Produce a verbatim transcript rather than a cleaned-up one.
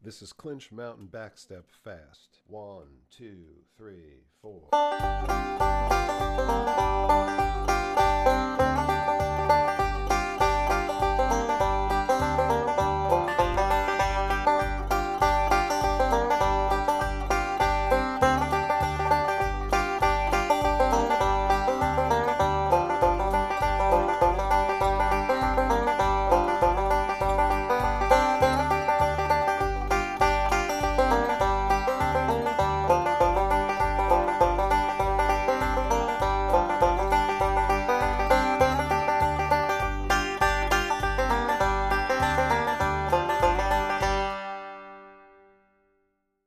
This is clinch mountain backstep fast. One, two, three, four.